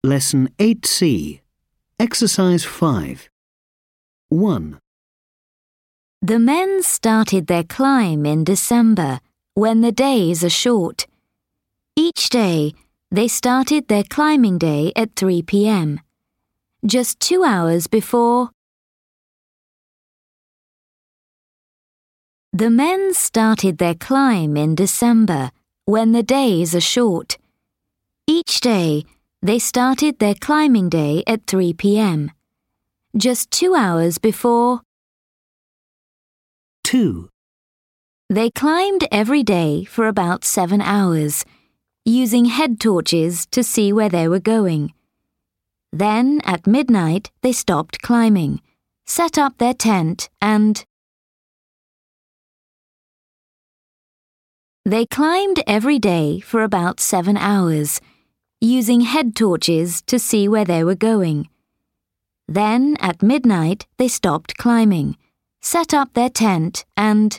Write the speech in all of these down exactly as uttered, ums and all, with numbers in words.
Lesson eight C, Exercise five. one. The men started their climb in December, when the days are short. Each day, they started their climbing day at three p m, just two hours before. The men started their climb in December, when the days are short. Each day, they started their climbing day at three p m, just two hours before. two. They climbed every day for about seven hours, using head torches to see where they were going. Then, at midnight, they stopped climbing, set up their tent, and They climbed every day for about seven hours, using head torches to see where they were going. Then, at midnight, they stopped climbing, set up their tent, and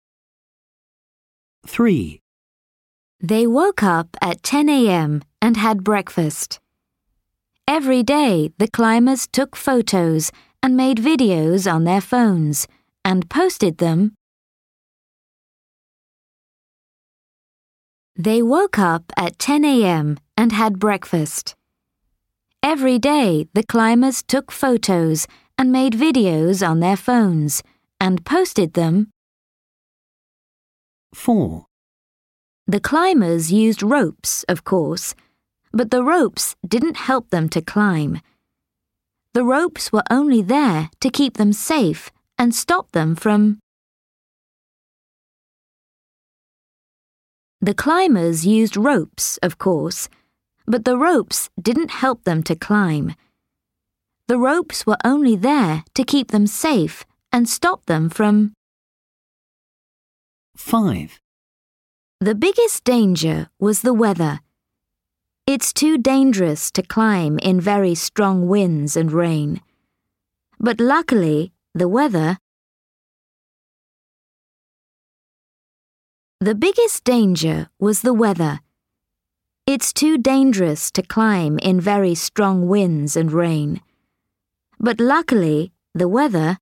three. They woke up at ten a m and had breakfast. Every day, the climbers took photos and made videos on their phones and posted them. They woke up at ten a m and had breakfast. Every day, the climbers took photos and made videos on their phones and posted them. four. The climbers used ropes, of course, but the ropes didn't help them to climb. The ropes were only there to keep them safe and stop them from The climbers used ropes, of course, but the ropes didn't help them to climb. The ropes were only there to keep them safe and stop them from five. The biggest danger was the weather. It's too dangerous to climb in very strong winds and rain. But luckily, the weather The biggest danger was the weather. It's too dangerous to climb in very strong winds and rain. But luckily, the weather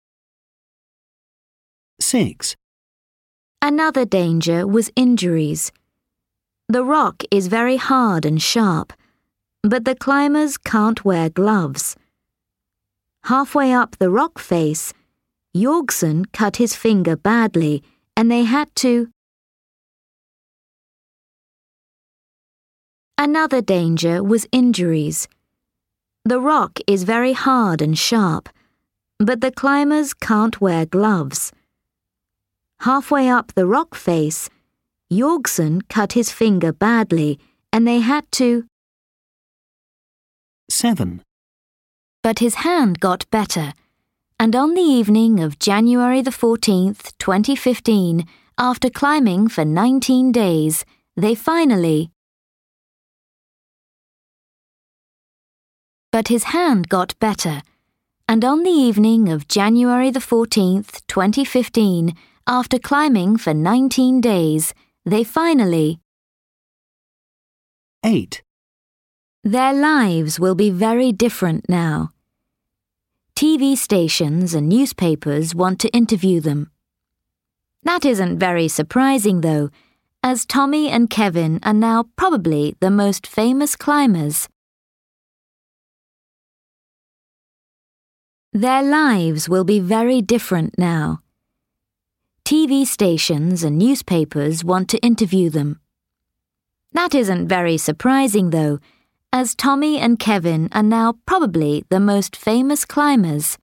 six. Another danger was injuries. The rock is very hard and sharp, but the climbers can't wear gloves. Halfway up the rock face, Jorgsen cut his finger badly, and they had to Another danger was injuries. The rock is very hard and sharp, but the climbers can't wear gloves. Halfway up the rock face, Jorgsen cut his finger badly, and they had to seven. But his hand got better, and on the evening of January the fourteenth, twenty fifteen, after climbing for nineteen days, they finally But his hand got better, and on the evening of January the fourteenth, twenty fifteen, after climbing for nineteen days, they finally eight. Their lives will be very different now. T V stations and newspapers want to interview them. That isn't very surprising, though, as Tommy and Kevin are now probably the most famous climbers. Their lives will be very different now. T V stations and newspapers want to interview them. That isn't very surprising, though, as Tommy and Kevin are now probably the most famous climbers.